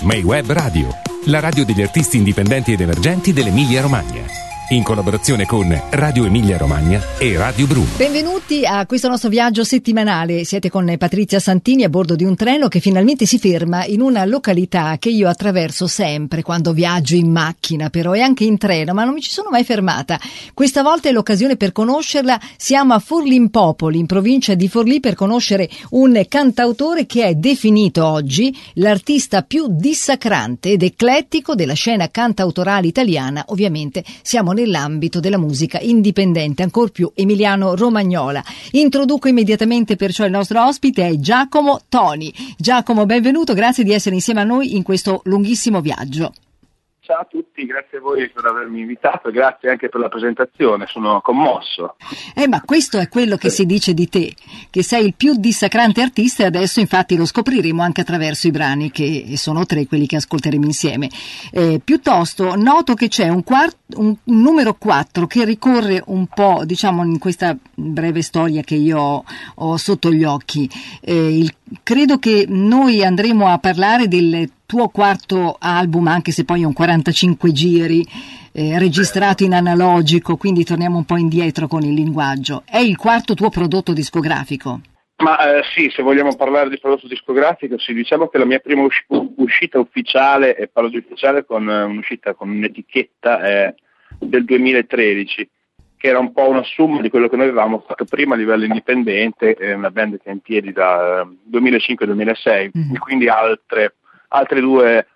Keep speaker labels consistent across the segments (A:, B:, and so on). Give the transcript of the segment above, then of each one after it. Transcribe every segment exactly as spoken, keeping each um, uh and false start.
A: May Web Radio, la radio degli artisti indipendenti ed emergenti dell'Emilia Romagna. In collaborazione con Radio Emilia Romagna e Radio Bruno.
B: Benvenuti a questo nostro viaggio settimanale. Siete con Patrizia Santini a bordo di un treno che finalmente si ferma in una località che io attraverso sempre quando viaggio in macchina, però, e anche in treno, ma non mi ci sono mai fermata. Questa volta è l'occasione per conoscerla. Siamo a Forlimpopoli, in provincia di Forlì, per conoscere un cantautore che è definito oggi l'artista più dissacrante ed eclettico della scena cantautorale italiana. Ovviamente siamo nell'ambito della musica indipendente, ancor più emiliano-romagnola. Introduco immediatamente perciò il nostro ospite, è Giacomo Toni. Giacomo, benvenuto, grazie di essere insieme a noi in questo lunghissimo viaggio.
C: Ciao a tutti, grazie a voi per avermi invitato e grazie anche per la presentazione, sono commosso.
B: Eh, ma questo è quello che si dice di te, che sei il più dissacrante artista, e adesso infatti lo scopriremo anche attraverso i brani, che sono tre quelli che ascolteremo insieme. Eh, piuttosto noto che c'è un, quart- un, un numero quattro che ricorre un po', diciamo, in questa breve storia che io ho, ho sotto gli occhi. Eh, il, credo che noi andremo a parlare del tuo quarto album, anche se poi è un quarantacinque giri eh, registrato in analogico, quindi torniamo un po' indietro con il linguaggio. È il quarto tuo prodotto discografico?
C: Ma eh, sì, se vogliamo parlare di prodotto discografico, sì, diciamo che la mia prima usci- uscita ufficiale, e parlo di ufficiale con uh, un'uscita con un'etichetta eh, del duemilatredici, che era un po' una somma di quello che noi avevamo fatto prima a livello indipendente, eh, una band che è in piedi da uh, duemilacinque duemilasei, mm-hmm. e quindi altre Altri due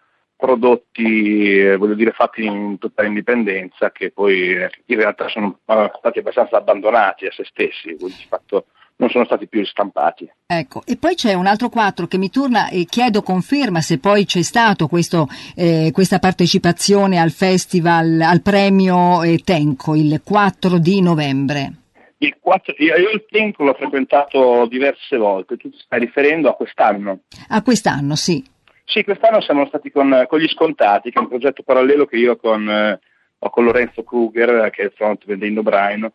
C: prodotti, eh, voglio dire, fatti in totale indipendenza, che poi eh, in realtà sono uh, stati abbastanza abbandonati a se stessi, di fatto non sono stati più stampati.
B: Ecco, e poi c'è un altro quattro che mi torna e chiedo conferma se poi c'è stato questo, eh, questa partecipazione al festival, al premio eh, Tenco, il quattro di novembre.
C: Il quattro, io, io il Tenco l'ho frequentato diverse volte, tu ti stai riferendo a quest'anno?
B: A quest'anno, sì.
C: Sì, quest'anno siamo stati con, con gli Scontati, che è un progetto parallelo che io con, eh, ho con Lorenzo Kruger, che è il frontman dei No Brain.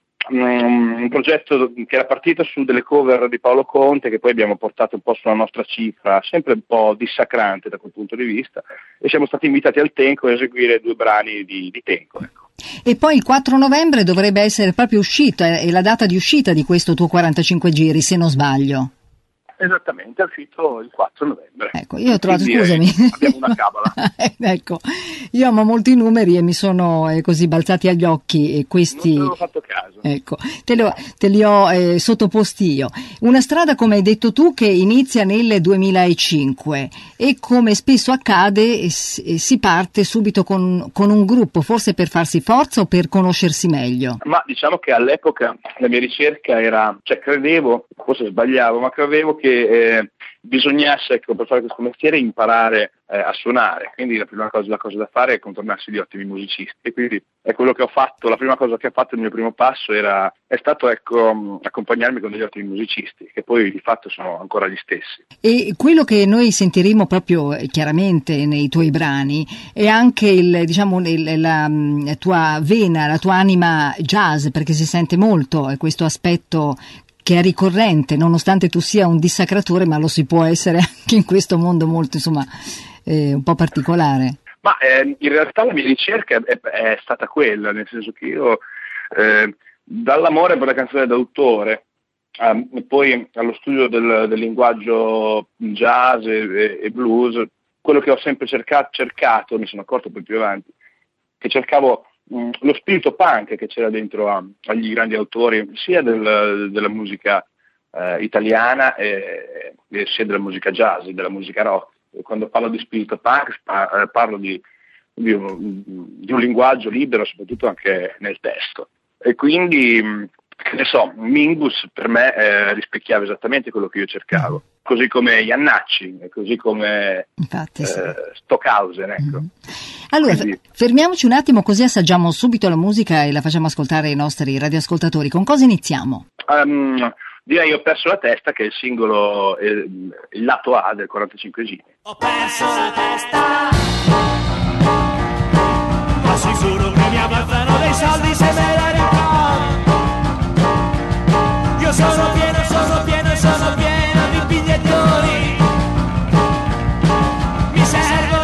C: Um, un progetto che era partito su delle cover di Paolo Conte, che poi abbiamo portato un po' sulla nostra cifra, sempre un po' dissacrante da quel punto di vista, e siamo stati invitati al Tenco a eseguire due brani di, di Tenco. Ecco.
B: E poi il quattro novembre dovrebbe essere proprio uscita, è la data di uscita di questo tuo quarantacinque giri, se non sbaglio.
C: Esattamente, è uscito il quattro novembre.
B: Ecco, io ho trovato,
C: quindi,
B: scusami.
C: Eh, abbiamo una cabala.
B: Ecco, io amo molto i numeri e mi sono eh, così balzati agli occhi e questi.
C: Non te l'avevo fatto caso.
B: Ecco, te, lo, te li ho eh, sottoposti io. Una strada, come hai detto tu, che inizia nel duemilacinque e come spesso accade eh, si parte subito con, con un gruppo, forse per farsi forza o per conoscersi meglio.
C: Ma diciamo che all'epoca la mia ricerca era, cioè credevo, forse sbagliavo, ma credevo che che eh, bisognasse, ecco, per fare questo mestiere, imparare eh, a suonare, quindi la prima cosa, la cosa da fare è contornarsi di ottimi musicisti, e quindi è quello che ho fatto. La prima cosa che ho fatto, il mio primo passo era è stato ecco accompagnarmi con degli ottimi musicisti, che poi di fatto sono ancora gli stessi.
B: E quello che noi sentiremo proprio eh, chiaramente nei tuoi brani è anche il, diciamo, il, la, la tua vena, la tua anima jazz, perché si sente molto eh, questo aspetto che è ricorrente, nonostante tu sia un dissacratore, ma lo si può essere anche in questo mondo molto, insomma, eh, un po' particolare.
C: Ma eh, in realtà la mia ricerca è, è stata quella, nel senso che io eh, dall'amore per la canzone d'autore, eh, poi allo studio del, del linguaggio jazz e, e blues, quello che ho sempre cercato, cercato, mi sono accorto poi più avanti, che cercavo lo spirito punk che c'era dentro a, agli grandi autori, sia del, della musica eh, italiana e, e sia della musica jazz, della musica rock. E quando parlo di spirito punk parlo di, di, un, di un linguaggio libero, soprattutto anche nel testo. E quindi, che ne so, Mingus per me eh, rispecchiava esattamente quello che io cercavo, così come Iannacci, così come
B: Infatti, sì.
C: eh, Stockhausen, ecco.
B: Mm-hmm. Allora, Quindi... fermiamoci un attimo, così assaggiamo subito la musica e la facciamo ascoltare ai nostri radioascoltatori. Con cosa iniziamo?
C: Um, direi Ho perso la testa, che è il singolo, eh, il lato A del quarantacinque giri.
D: Ho perso la testa, ma sicuro che mi abbazzano dei soldi se me la ricordo. Io sono pieno, sono pieno, sono pieno di bigliettoni. Mi serve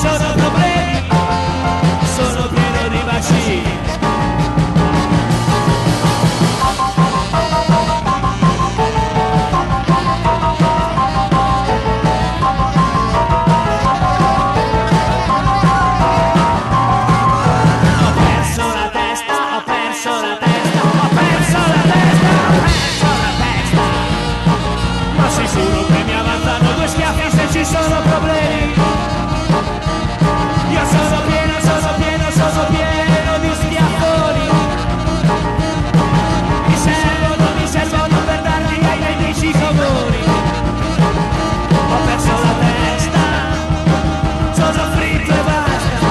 D: sono problemi, sono pieno di bacini. Ci sono problemi, io sono pieno, sono pieno, sono pieno di schiaffoni. Mi servono, mi servono per darli ai nemici comuni. Ho perso la testa, sono fritto e basta.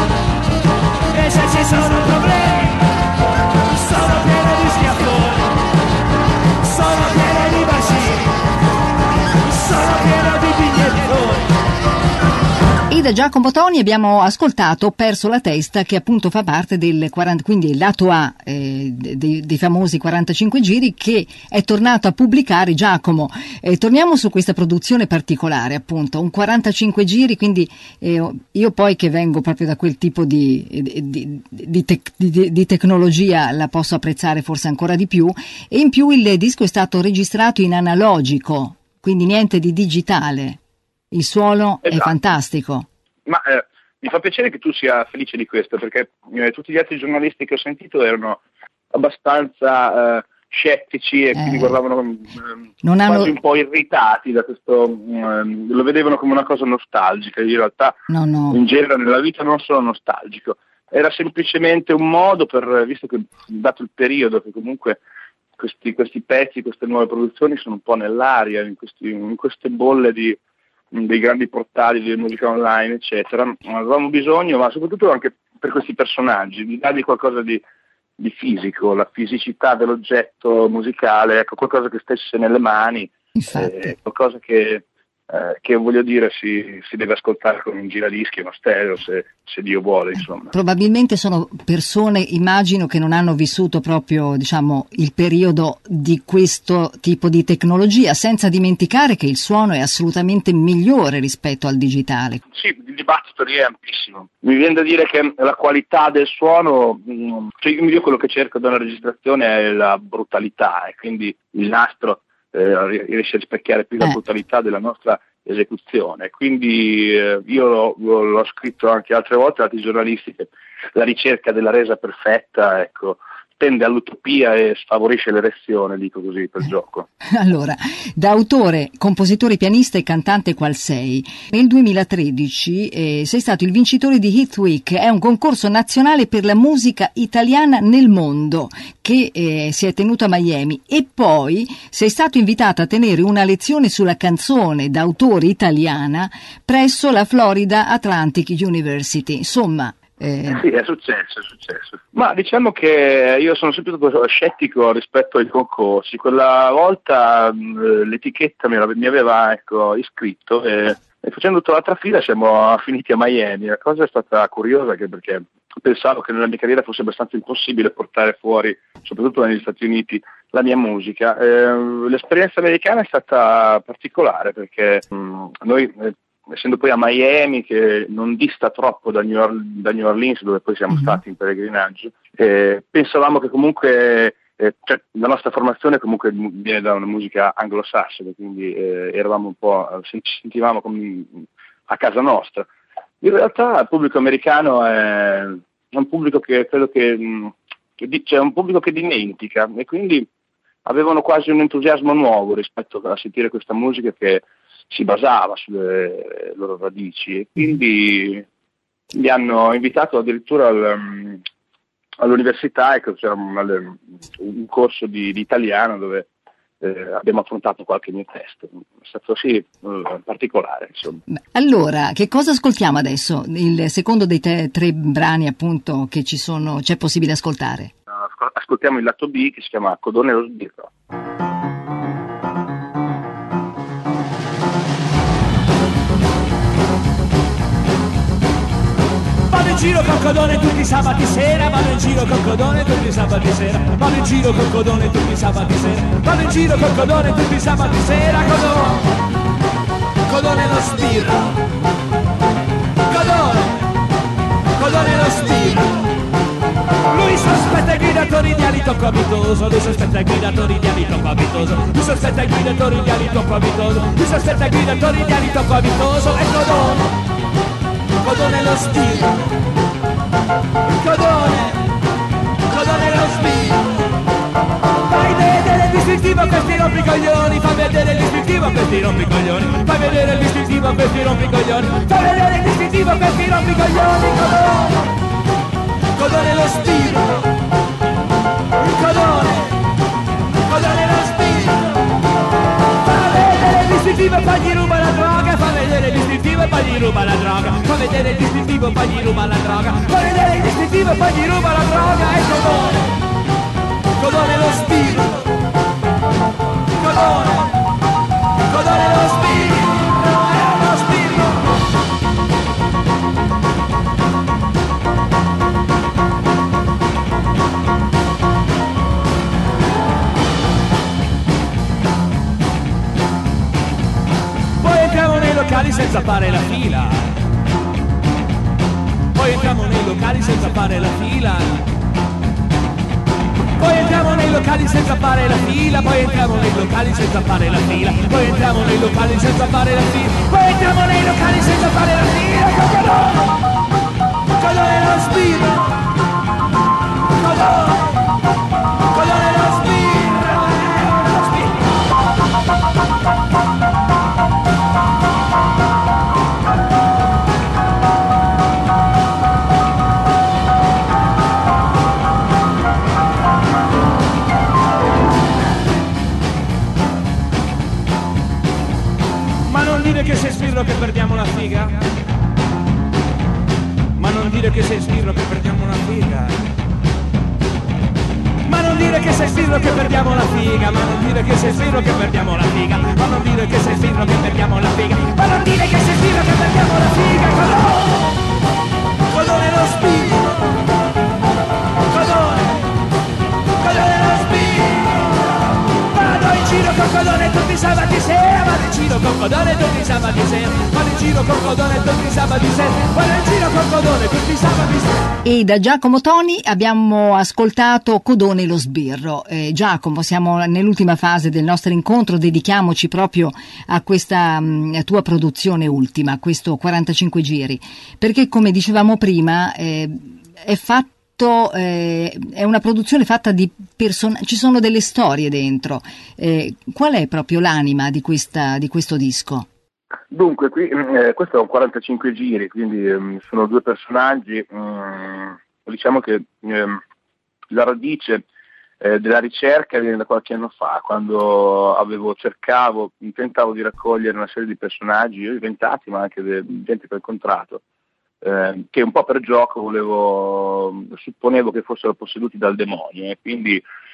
D: E se ci sono problemi, sono pieno di schiaffoni, sono pieno di bacini, sono pieno di bigliettoni.
B: E da Giacomo Toni abbiamo ascoltato Ho perso la testa, che appunto fa parte del quaranta, quindi il lato A eh, dei, dei famosi quarantacinque giri, che è tornato a pubblicare Giacomo. Eh, torniamo su questa produzione particolare, appunto, un quarantacinque giri, quindi eh, io poi che vengo proprio da quel tipo di, di, di, tec, di, di tecnologia la posso apprezzare forse ancora di più, e in più il disco è stato registrato in analogico, quindi niente di digitale. Il suono esatto. È fantastico.
C: Ma eh, mi fa piacere che tu sia felice di questo, perché eh, tutti gli altri giornalisti che ho sentito erano abbastanza eh, scettici e eh, quindi guardavano eh, quasi hanno... un po' irritati da questo, eh, lo vedevano come una cosa nostalgica. Io in realtà
B: no, no.
C: in genere nella vita non sono nostalgico, era semplicemente un modo per, visto che dato il periodo che comunque questi, questi pezzi, queste nuove produzioni sono un po' nell'aria, in, questi, in queste bolle di dei grandi portali di musica online eccetera, avevamo bisogno, ma soprattutto anche per questi personaggi, di dargli qualcosa di, di fisico, la fisicità dell'oggetto musicale, ecco, qualcosa che stesse nelle mani, eh, qualcosa che, eh, che voglio dire si, si deve ascoltare con un giradischi, uno stereo, se, se Dio vuole, insomma.
B: Probabilmente sono persone, immagino, che non hanno vissuto proprio, diciamo, il periodo di questo tipo di tecnologia, senza dimenticare che il suono è assolutamente migliore rispetto al digitale.
C: Sì, il dibattito lì è ampissimo. Mi viene da dire che la qualità del suono, cioè io quello che cerco da una registrazione è la brutalità, e quindi il nastro Eh, riesce a rispecchiare più la eh. brutalità della nostra esecuzione. Quindi eh, io l'ho, l'ho scritto anche altre volte, altri giornalisti, che la ricerca della resa perfetta, ecco, tende all'utopia e sfavorisce l'erezione, dico così per gioco.
B: Allora, da autore, compositore, pianista e cantante qual sei, nel duemilatredici eh, sei stato il vincitore di Hit Week, è un concorso nazionale per la musica italiana nel mondo che eh, si è tenuto a Miami, e poi sei stato invitato a tenere una lezione sulla canzone d'autore italiana presso la Florida Atlantic University. Insomma,
C: Eh... Sì, è successo, è successo. Ma diciamo che io sono sempre stato scettico rispetto ai concorsi. Quella volta mh, l'etichetta mi, mi aveva ecco, iscritto e, e facendo tutta l'altra fila siamo finiti a Miami. La cosa è stata curiosa anche perché pensavo che nella mia carriera fosse abbastanza impossibile portare fuori, soprattutto negli Stati Uniti, la mia musica. Eh, l'esperienza americana è stata particolare perché mh, noi... Eh, essendo poi a Miami, che non dista troppo da New, Or- da New Orleans, dove poi siamo mm-hmm. stati in pellegrinaggio, eh, pensavamo che comunque eh, cioè, la nostra formazione comunque viene da una musica anglosassone, quindi eh, eravamo un po', ci sentivamo come a casa nostra. In realtà il pubblico americano è un pubblico che credo che, che cioè, è un pubblico che dimentica, e quindi avevano quasi un entusiasmo nuovo rispetto a sentire questa musica che si basava sulle loro radici, e quindi mi hanno invitato addirittura al, all'università, ecco, c'era un, un corso di, di italiano dove eh, abbiamo affrontato qualche mio testo. È stato sì eh, particolare, insomma.
B: Allora, che cosa ascoltiamo adesso? Il secondo dei te, tre brani appunto che ci sono, c'è possibile ascoltare?
C: Ascoltiamo il lato B, che si chiama Codone e lo sbirro.
D: Vado in giro con Codone tutti i sabati sera, vado in giro con Codone tutti i sabati sera, vado in giro con Codone tutti i sabati sera, vado in giro con Codone tutti i sabati sera, Codone, Codone lo sbirro, Codone, troppo abitoso, lui sospetta i guidatori di ali troppo abitoso, lui sospetta i guidatori di ali troppo abitoso, lui sospetta i guidatori di ali troppo abitoso, e Codone, Codone lo spiro, Codone, Codone lo spiro. Fai vedere il distintivo a questi rompicoglioni, fai vedere il distintivo a questi rompicoglioni, fai vedere il distintivo a questi rompicoglioni, fai vedere il distintivo a questi rompicoglioni, Codone, Codone lo spiro, Codone, Codone lo spiro. Fa vedere il distintivo e poi gli ruba la droga, fa vedere il distintivo e poi gli ruba la droga, fa vedere il distintivo e poi gli ruba la droga, fa vedere il distintivo e poi gli ruba la droga, e Codone, Codone lo spiro, Codone, Codone lo spiro, è lo spiro. Poi entriamo nei locali senza fare la fila, poi entriamo nei locali senza fare la fila. Poi entriamo nei locali senza fare la fila, poi entriamo nei locali senza fare la fila, poi entriamo nei locali senza fare la fila, poi entriamo nei locali senza fare la fila, Codone, Codone lo spiro, Codone, Codone lo spiro, lo spiro. Che sei sbirro che perdiamo la figa, ma non dire che sei sbirro che perdiamo la figa, ma non dire che sei sbirro che perdiamo la figa, ma non dire che sei sbirro che perdiamo la figa, ma non dire che sei sbirro che perdiamo la figa, ma non dire che sei sbirro che perdiamo la figa, Codone, Codone lo spiro, Codone, Codone lo spiro. Vado in giro con Codone tutti i sabati sera, vado in giro con Codone tutti i sabati sera, vado in giro con Codone tutti i sabati sera, vado in giro con Codone tutti i sabati sera.
B: E da Giacomo Toni abbiamo ascoltato Codone lo sbirro. Eh, Giacomo, siamo nell'ultima fase del nostro incontro, dedichiamoci proprio a questa mh, tua produzione ultima, a questo quarantacinque giri, perché come dicevamo prima eh, è fatto Eh, è una produzione fatta di person- ci sono delle storie dentro. Eh, qual è proprio l'anima di questa di questo disco?
C: Dunque, qui eh, questo è un quarantacinque giri, quindi eh, sono due personaggi. Mm, diciamo che eh, la radice eh, della ricerca viene da qualche anno fa, quando avevo cercavo, tentavo di raccogliere una serie di personaggi, io inventati, ma anche di gente che ho incontrato. Eh, che un po' per gioco volevo, supponevo che fossero posseduti dal demonio, e quindi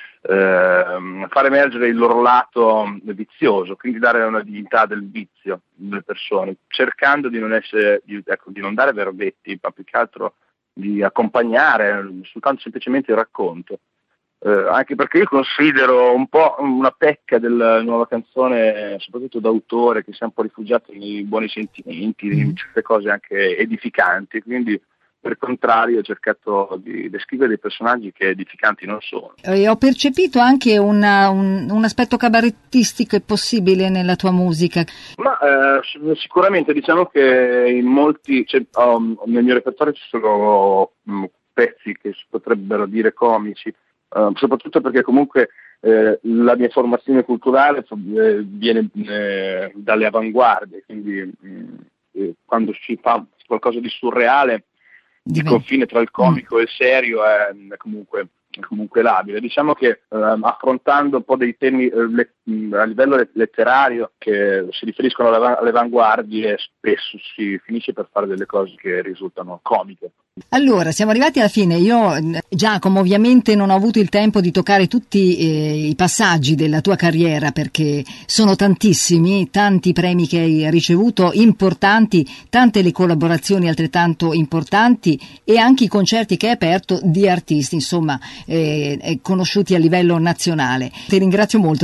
C: eh, far emergere il loro lato vizioso, quindi dare una dignità del vizio delle persone, cercando di non essere, di, ecco, di non dare verbetti, ma più che altro di accompagnare soltanto semplicemente il racconto. Eh, anche perché io considero un po' una pecca della nuova canzone, soprattutto d'autore, che si è un po' rifugiato nei buoni sentimenti, in certe cose anche edificanti, quindi per contrario ho cercato di descrivere dei personaggi che edificanti non sono.
B: E ho percepito anche una, un, un aspetto cabarettistico è possibile nella tua musica?
C: Ma eh, sicuramente, diciamo che in molti, cioè, um, nel mio repertorio ci sono um, pezzi che si potrebbero dire comici, Uh, soprattutto perché comunque eh, la mia formazione culturale eh, viene eh, dalle avanguardie, quindi mh, eh, quando si fa qualcosa di surreale, il confine tra il comico mm. e il serio è, è comunque è comunque labile. Diciamo che eh, affrontando un po' dei temi eh, le, a livello letterario che si riferiscono alle, alle avanguardie, spesso si finisce per fare delle cose che risultano comiche.
B: Allora, siamo arrivati alla fine. Io, Giacomo, ovviamente non ho avuto il tempo di toccare tutti eh, i passaggi della tua carriera, perché sono tantissimi, tanti premi che hai ricevuto, importanti, tante le collaborazioni altrettanto importanti e anche i concerti che hai aperto di artisti, insomma, eh, conosciuti a livello nazionale. Ti ringrazio molto, ti lascio un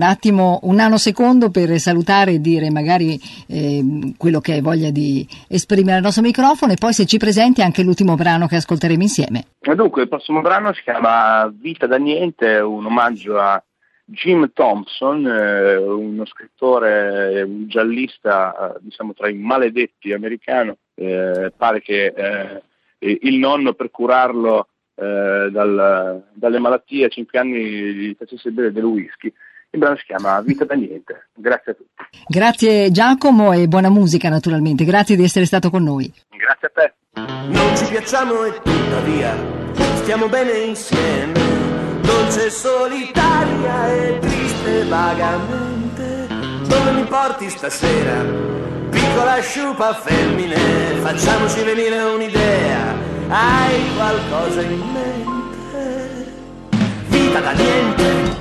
B: attimo, un nanosecondo per salutare e dire magari eh, quello che hai voglia di esprimere al nostro microfono, e poi se ci presenti anche l'ultimo brano che ascolteremo insieme.
C: Dunque, il prossimo brano si chiama Vita da niente, un omaggio a Jim Thompson, eh, uno scrittore, un giallista, eh, diciamo tra i maledetti americano. Eh, pare che eh, il nonno, per curarlo eh, dal, dalle malattie a cinque anni, gli facesse bere del whisky. Il brano si chiama Vita da niente. Grazie a tutti.
B: Grazie Giacomo, e buona musica naturalmente. Grazie di essere stato con noi.
C: Grazie a te.
E: Non ci piacciamo e tuttavia stiamo bene insieme, dolce, solitaria e triste vagamente. Dove mi porti stasera, piccola sciupa femmine? Facciamoci venire un'idea, hai qualcosa in mente? Vita da niente.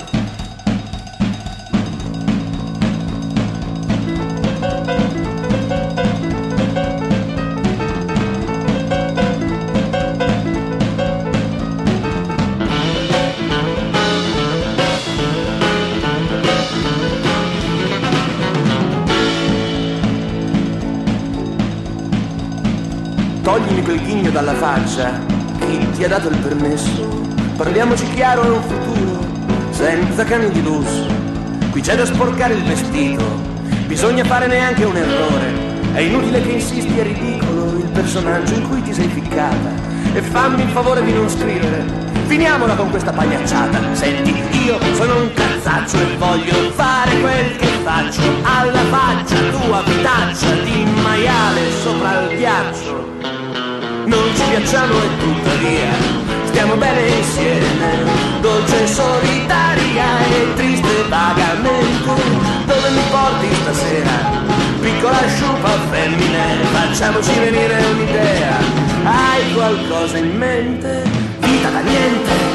E: Toglimi quel ghigno dalla faccia, chi ti ha dato il permesso? Parliamoci chiaro, è un futuro senza cani di lusso. Qui c'è da sporcare il vestito, bisogna fare neanche un errore. È inutile che insisti, è ridicolo il personaggio in cui ti sei ficcata. E fammi il favore di non scrivere, finiamola con questa pagliacciata. Senti, io sono un cazzaccio e voglio fare quel che faccio. Alla faccia tua vitaccia di maiale sopra il ghiaccio. Non ci piacciamo e tuttavia stiamo bene insieme, dolce, solitaria e triste vagamente. Dove mi porti stasera, piccola sciupa femmine? Facciamoci venire un'idea, hai qualcosa in mente? Vita da niente.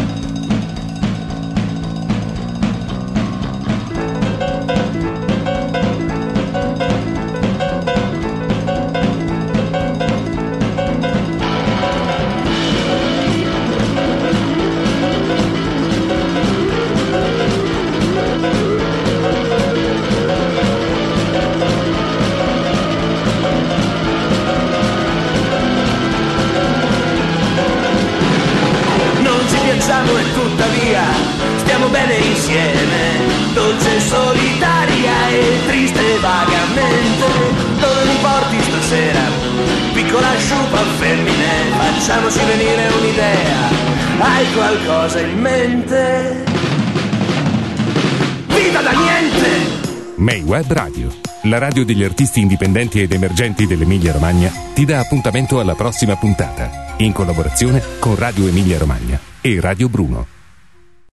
E: E tuttavia stiamo bene insieme, dolce, solitaria e triste vagamente. Dove mi porti stasera, piccola sciupa femmine? Facciamoci venire un'idea, hai qualcosa in mente? Vita da niente!
A: May Web Radio, la radio degli artisti indipendenti ed emergenti dell'Emilia Romagna, ti dà appuntamento alla prossima puntata, in collaborazione con Radio Emilia Romagna e Radio Bruno.